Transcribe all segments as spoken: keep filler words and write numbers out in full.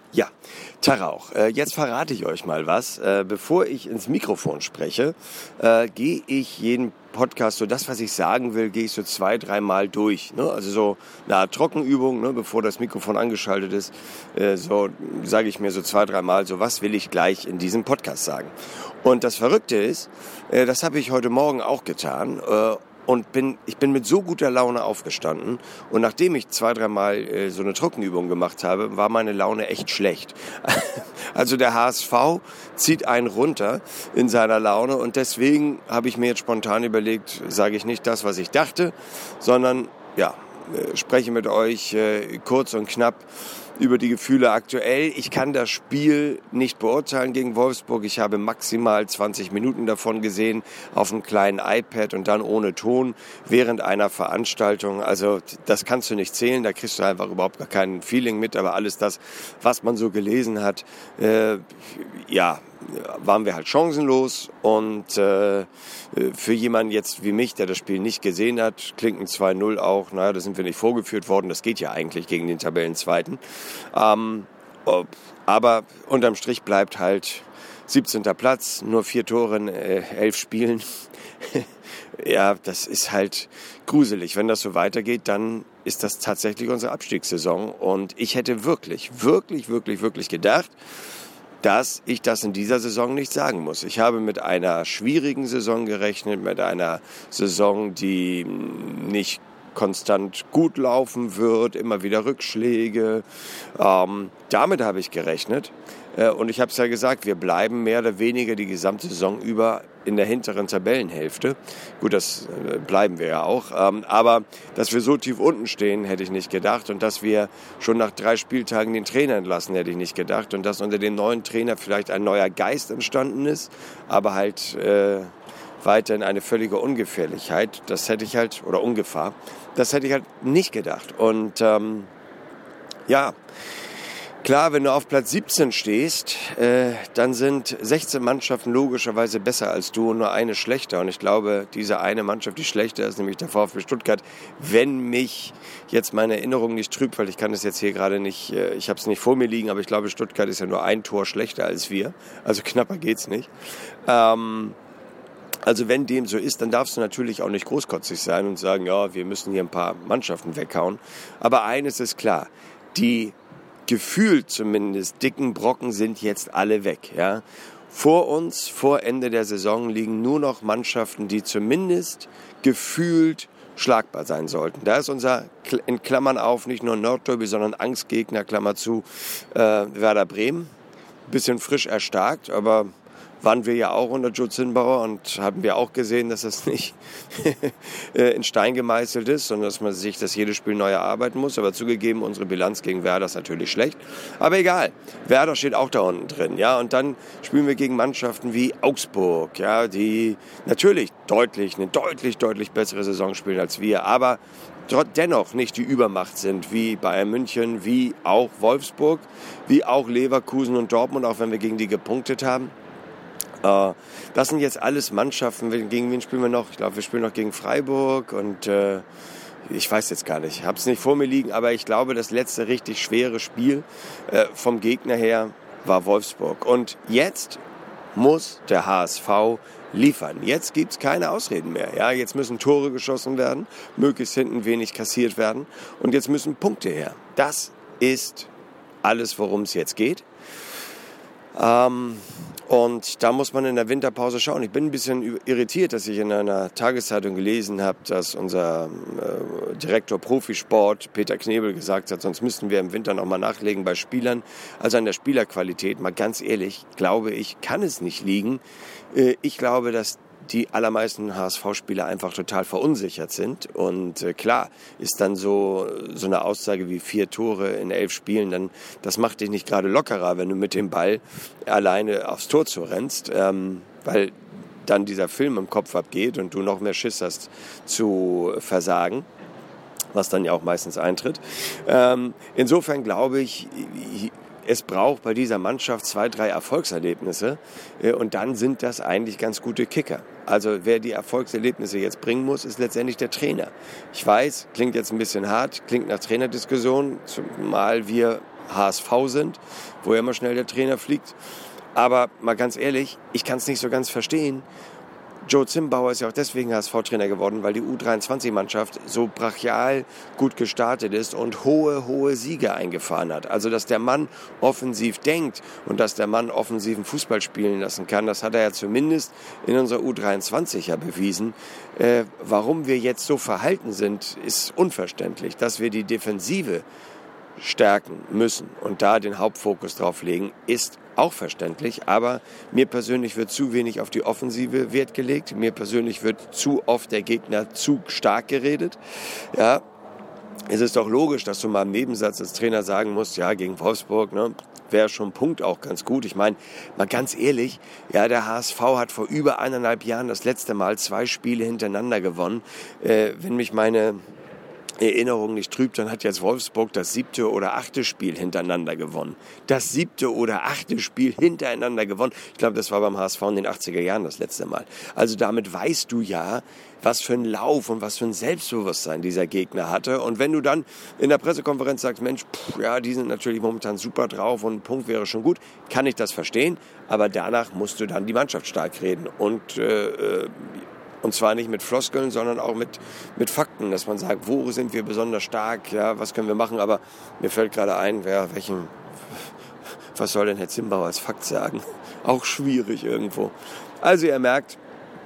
Ja, Tag auch. Äh, jetzt verrate ich euch mal was. Äh, bevor ich ins Mikrofon spreche, äh, gehe ich jeden Podcast, so das, was ich sagen will, gehe ich so zwei, dreimal durch. Ne? Also so eine Art Trockenübung, ne? Bevor das Mikrofon angeschaltet ist, äh, so sage ich mir so zwei, dreimal, so was will ich gleich in diesem Podcast sagen. Und das Verrückte ist, äh, das habe ich heute Morgen auch getan. Äh, Und bin, ich bin mit so guter Laune aufgestanden. Und nachdem ich zwei, dreimal äh, so eine Trockenübung gemacht habe, war meine Laune echt schlecht. Also der H S V zieht einen runter in seiner Laune. Und deswegen habe ich mir jetzt spontan überlegt, sage ich nicht das, was ich dachte, sondern ja, äh, spreche mit euch äh, kurz und knapp über die Gefühle aktuell. Ich kann das Spiel nicht beurteilen gegen Wolfsburg. Ich habe maximal zwanzig Minuten davon gesehen auf einem kleinen iPad und dann ohne Ton während einer Veranstaltung. Also das kannst du nicht zählen, da kriegst du einfach überhaupt gar kein Feeling mit. Aber alles das, was man so gelesen hat, äh, ja, waren wir halt chancenlos. Und äh, für jemanden jetzt wie mich, der das Spiel nicht gesehen hat, klingt ein zwei null auch, naja, da sind wir nicht vorgeführt worden. Das geht ja eigentlich gegen den Tabellenzweiten. Ähm, aber unterm Strich bleibt halt siebzehnter Platz, nur vier Tore in äh, elf Spielen. Ja, das ist halt gruselig. Wenn das so weitergeht, dann ist das tatsächlich unsere Abstiegssaison. Und ich hätte wirklich, wirklich, wirklich, wirklich gedacht, dass ich das in dieser Saison nicht sagen muss. Ich habe mit einer schwierigen Saison gerechnet, mit einer Saison, die nicht konstant gut laufen wird, immer wieder Rückschläge. Ähm, damit habe ich gerechnet. Äh, und ich habe es ja gesagt, wir bleiben mehr oder weniger die gesamte Saison über in der hinteren Tabellenhälfte. Gut, das äh, bleiben wir ja auch. Ähm, aber dass wir so tief unten stehen, hätte ich nicht gedacht. Und dass wir schon nach drei Spieltagen den Trainer entlassen, hätte ich nicht gedacht. Und dass unter dem neuen Trainer vielleicht ein neuer Geist entstanden ist, aber halt äh, weiterhin eine völlige Ungefährlichkeit. Das hätte ich halt, oder Ungefahr, das hätte ich halt nicht gedacht. Und ähm, ja, klar, wenn du auf Platz siebzehn stehst, äh, dann sind sechzehn Mannschaften logischerweise besser als du und nur eine schlechter. Und ich glaube, diese eine Mannschaft, die schlechter ist, nämlich der VfB Stuttgart, wenn mich jetzt meine Erinnerung nicht trübt, weil ich kann das jetzt hier gerade nicht, äh, ich habe es nicht vor mir liegen, aber ich glaube, Stuttgart ist ja nur ein Tor schlechter als wir. Also knapper geht's nicht. Ähm, Also wenn dem so ist, dann darfst du natürlich auch nicht großkotzig sein und sagen, ja, wir müssen hier ein paar Mannschaften weghauen. Aber eines ist klar, die gefühlt zumindest dicken Brocken sind jetzt alle weg. Ja? Vor uns, vor Ende der Saison, liegen nur noch Mannschaften, die zumindest gefühlt schlagbar sein sollten. Da ist unser, in Klammern auf, nicht nur Nordderby, sondern Angstgegner, Klammer zu, äh, Werder Bremen. Bisschen frisch erstarkt, aber waren wir ja auch unter Joe Zinnbauer und haben wir auch gesehen, dass das nicht in Stein gemeißelt ist, sondern dass man sich das jedes Spiel neu erarbeiten muss. Aber zugegeben, unsere Bilanz gegen Werder ist natürlich schlecht. Aber egal, Werder steht auch da unten drin. Ja? Und dann spielen wir gegen Mannschaften wie Augsburg, ja, die natürlich deutlich, eine deutlich, deutlich bessere Saison spielen als wir, aber dennoch nicht die Übermacht sind, wie Bayern München, wie auch Wolfsburg, wie auch Leverkusen und Dortmund, auch wenn wir gegen die gepunktet haben. Das sind jetzt alles Mannschaften. Gegen wen spielen wir noch? Ich glaube, wir spielen noch gegen Freiburg und äh, ich weiß jetzt gar nicht. Ich habe es nicht vor mir liegen, aber ich glaube, das letzte richtig schwere Spiel äh, vom Gegner her war Wolfsburg. Und jetzt muss der H S V liefern. Jetzt gibt es keine Ausreden mehr. Ja, jetzt müssen Tore geschossen werden, möglichst hinten wenig kassiert werden und jetzt müssen Punkte her. Das ist alles, worum es jetzt geht. Ähm, Und da muss man in der Winterpause schauen. Ich bin ein bisschen irritiert, dass ich in einer Tageszeitung gelesen habe, dass unser äh, Direktor Profisport, Peter Knebel, gesagt hat, sonst müssten wir im Winter noch mal nachlegen bei Spielern. Also an der Spielerqualität, mal ganz ehrlich, glaube ich, kann es nicht liegen. Äh, ich glaube, dass die allermeisten H S V-Spieler einfach total verunsichert sind. Und äh, klar ist dann so, so eine Aussage wie vier Tore in elf Spielen, dann, das macht dich nicht gerade lockerer, wenn du mit dem Ball alleine aufs Tor zu rennst, ähm, weil dann dieser Film im Kopf abgeht und du noch mehr Schiss hast zu versagen, was dann ja auch meistens eintritt. Ähm, insofern glaube ich, es braucht bei dieser Mannschaft zwei, drei Erfolgserlebnisse äh, und dann sind das eigentlich ganz gute Kicker. Also wer die Erfolgserlebnisse jetzt bringen muss, ist letztendlich der Trainer. Ich weiß, klingt jetzt ein bisschen hart, klingt nach Trainerdiskussion, zumal wir H S V sind, wo ja immer schnell der Trainer fliegt. Aber mal ganz ehrlich, ich kann es nicht so ganz verstehen. Joe Zimbauer ist ja auch deswegen H S V-Trainer geworden, weil die U dreiundzwanzig-Mannschaft so brachial gut gestartet ist und hohe, hohe Siege eingefahren hat. Also, dass der Mann offensiv denkt und dass der Mann offensiven Fußball spielen lassen kann, das hat er ja zumindest in unserer U dreiundzwanzig ja bewiesen. Äh, warum wir jetzt so verhalten sind, ist unverständlich. Dass wir die Defensive stärken müssen und da den Hauptfokus drauf legen, ist auch verständlich, aber mir persönlich wird zu wenig auf die Offensive Wert gelegt. Mir persönlich wird zu oft der Gegner zu stark geredet. Ja, es ist doch logisch, dass du mal im Nebensatz als Trainer sagen musst, ja, gegen Wolfsburg, ne, wäre schon ein Punkt auch ganz gut. Ich meine, mal ganz ehrlich, ja, der H S V hat vor über eineinhalb Jahren das letzte Mal zwei Spiele hintereinander gewonnen. Äh, wenn mich meine Erinnerung nicht trübt, dann hat jetzt Wolfsburg das siebte oder achte Spiel hintereinander gewonnen. Das siebte oder achte Spiel hintereinander gewonnen. Ich glaube, das war beim H S V in den achtziger Jahren das letzte Mal. Also damit weißt du ja, was für ein Lauf und was für ein Selbstbewusstsein dieser Gegner hatte. Und wenn du dann in der Pressekonferenz sagst, Mensch, pff, ja, die sind natürlich momentan super drauf und ein Punkt wäre schon gut, kann ich das verstehen. Aber danach musst du dann die Mannschaft stark reden und äh, Und zwar nicht mit Floskeln, sondern auch mit, mit Fakten, dass man sagt, wo sind wir besonders stark, ja, was können wir machen. Aber mir fällt gerade ein, wer, welchen, was soll denn Herr Zimbauer als Fakt sagen? Auch schwierig irgendwo. Also ihr merkt,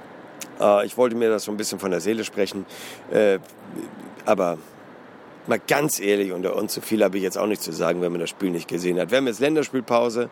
äh, ich wollte mir das so ein bisschen von der Seele sprechen, äh, aber mal ganz ehrlich, und, und zu viel habe ich jetzt auch nicht zu sagen, wenn man das Spiel nicht gesehen hat. Wir haben jetzt Länderspielpause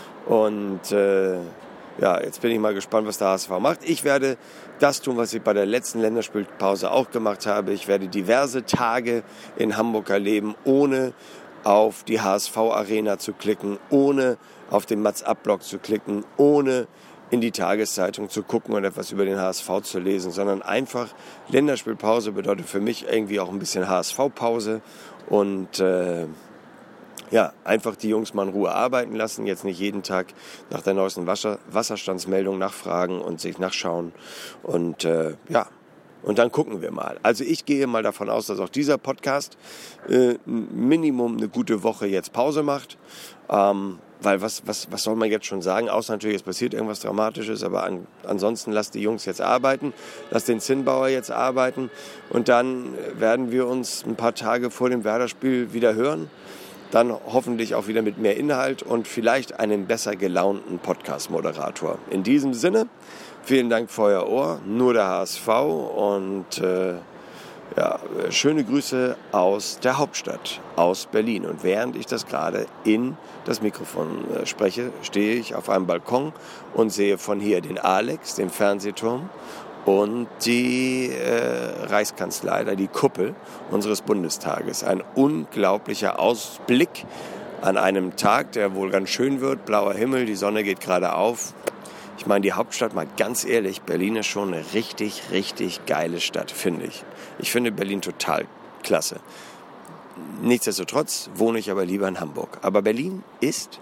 und äh, ja, jetzt bin ich mal gespannt, was der H S V macht. Ich werde das tun, was ich bei der letzten Länderspielpause auch gemacht habe. Ich werde diverse Tage in Hamburg erleben, ohne auf die H S V-Arena zu klicken, ohne auf den Mats-Ab-Blog zu klicken, ohne in die Tageszeitung zu gucken und etwas über den H S V zu lesen, sondern einfach Länderspielpause bedeutet für mich irgendwie auch ein bisschen H S V-Pause und äh, ja, einfach die Jungs mal in Ruhe arbeiten lassen, jetzt nicht jeden Tag nach der neuesten Wasser, Wasserstandsmeldung nachfragen und sich nachschauen und äh, ja, und dann gucken wir mal. Also ich gehe mal davon aus, dass auch dieser Podcast äh, Minimum eine gute Woche jetzt Pause macht, ähm, weil was, was, was soll man jetzt schon sagen, außer natürlich, es passiert irgendwas Dramatisches, aber an, ansonsten lasst die Jungs jetzt arbeiten, lasst den Zinnbauer jetzt arbeiten und dann werden wir uns ein paar Tage vor dem Werder-Spiel wieder hören. Dann hoffentlich auch wieder mit mehr Inhalt und vielleicht einem besser gelaunten Podcast-Moderator. In diesem Sinne, vielen Dank für euer Ohr, nur der H S V und äh, ja, schöne Grüße aus der Hauptstadt, aus Berlin. Und während ich das gerade in das Mikrofon äh, spreche, stehe ich auf einem Balkon und sehe von hier den Alex, den Fernsehturm, und die äh, Reichskanzlei, die Kuppel unseres Bundestages. Ein unglaublicher Ausblick an einem Tag, der wohl ganz schön wird. Blauer Himmel, die Sonne geht gerade auf. Ich meine, die Hauptstadt, mal ganz ehrlich, Berlin ist schon eine richtig, richtig geile Stadt, finde ich. Ich finde Berlin total klasse. Nichtsdestotrotz wohne ich aber lieber in Hamburg. Aber Berlin ist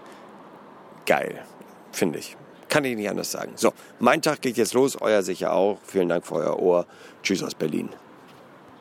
geil, finde ich. Kann ich nicht anders sagen. So, mein Tag geht jetzt los, euer sicher auch. Vielen Dank für euer Ohr. Tschüss aus Berlin.